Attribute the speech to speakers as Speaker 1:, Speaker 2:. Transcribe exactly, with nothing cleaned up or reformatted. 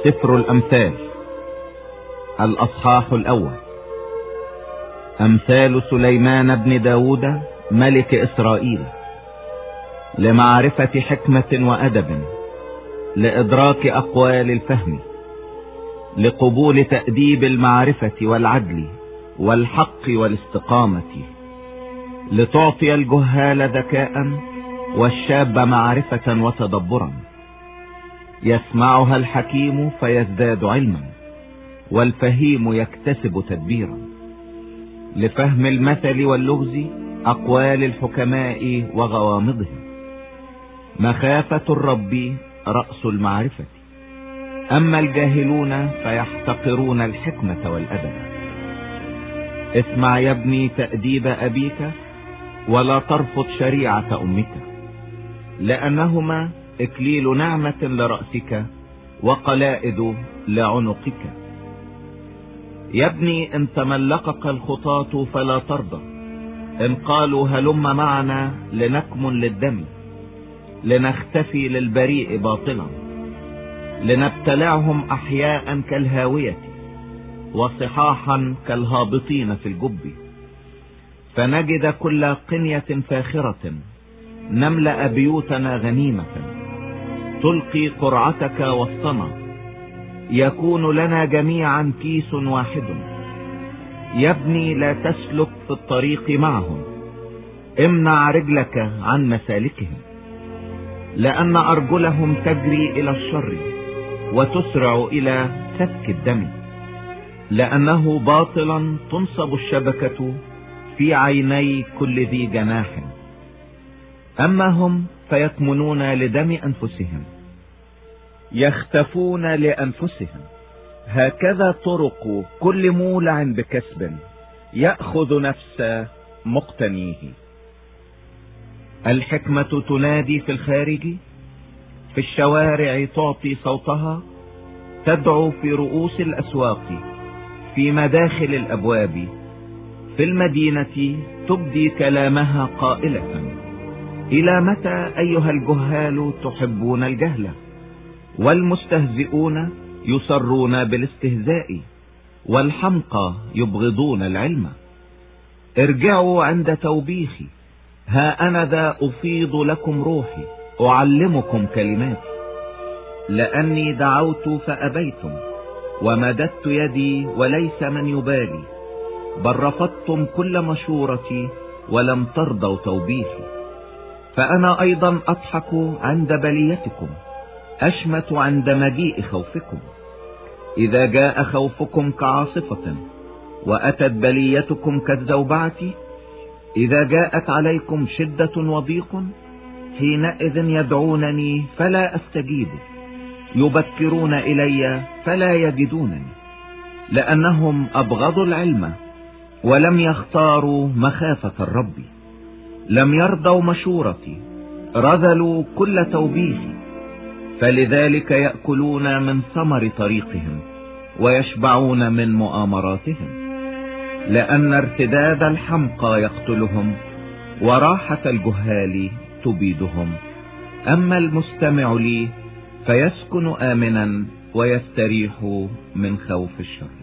Speaker 1: سفر الأمثال الأصحاح الأول. أمثال سليمان بن داود ملك إسرائيل، لمعرفة حكمة وأدب، لإدراك أقوال الفهم، لقبول تأديب المعرفة والعدل والحق والاستقامة، لتعطي الجهال ذكاء والشاب معرفة وتدبرا. يسمعها الحكيم فيزداد علما، والفهيم يكتسب تدبيرا. لفهم المثل واللغز أقوال الحكماء وغوامضهم. مخافة الرب رأس المعرفة، أما الجاهلون فيحتقرون الحكمة والأدب. اسمع يا ابني تأديب أبيك، ولا ترفض شريعة أمك، لأنهما إكليل نعمة لرأسك وقلائد لعنقك. يا ابني إن تملقك الخطاة فلا ترضى، إن قالوا هلم معنا لنكمن للدم، لنختفي للبريء باطلا، لنبتلعهم أحياء كالهاوية وصحاحا كالهابطين في الجب، فنجد كل قنية فاخرة، نملأ بيوتنا غنيمة، تلقي قرعتك وسطنا، يكون لنا جميعا كيس واحد. يا ابني لا تسلك في الطريق معهم، امنع رجلك عن مسالكهم، لأن أرجلهم تجري إلى الشر وتسرع إلى سفك الدم، لأنه باطلا تنصب الشبكة في عيني كل ذي جناح. أما هم فيكمنون لدم أنفسهم، يختفون لأنفسهم. هكذا طرق كل مولع بكسب، يأخذ نفس مقتنيه. الحكمة تنادي في الخارج، في الشوارع تعطي صوتها، تدعو في رؤوس الأسواق، في مداخل الأبواب، في المدينة تبدي كلامها قائلة: إلى متى أيها الجهال تحبون الجهل، والمستهزئون يصرون بالاستهزاء، والحمقى يبغضون العلم. ارجعوا عند توبيخي، ها أنا ذا أفيض لكم روحي، أعلمكم كلماتي. لأني دعوت فأبيتم، ومددت يدي وليس من يبالي، بل رفضتم كل مشورتي ولم ترضوا توبيخي. فأنا أيضا أضحك عند بليتكم، أشمت عند مجيء خوفكم. إذا جاء خوفكم كعاصفة، وأتت بليتكم كالزوبعة، إذا جاءت عليكم شدة وضيق، حينئذ يدعونني فلا أستجيب، يبكرون إلي فلا يجدونني، لأنهم أبغضوا العلم ولم يختاروا مخافة الرب. لم يرضوا مشورتي، رذلوا كل توبيخي، فلذلك يأكلون من ثمر طريقهم ويشبعون من مؤامراتهم. لأن ارتداد الحمقى يقتلهم، وراحة الجهال تبيدهم. أما المستمع لي فيسكن آمنا ويستريح من خوف الشر.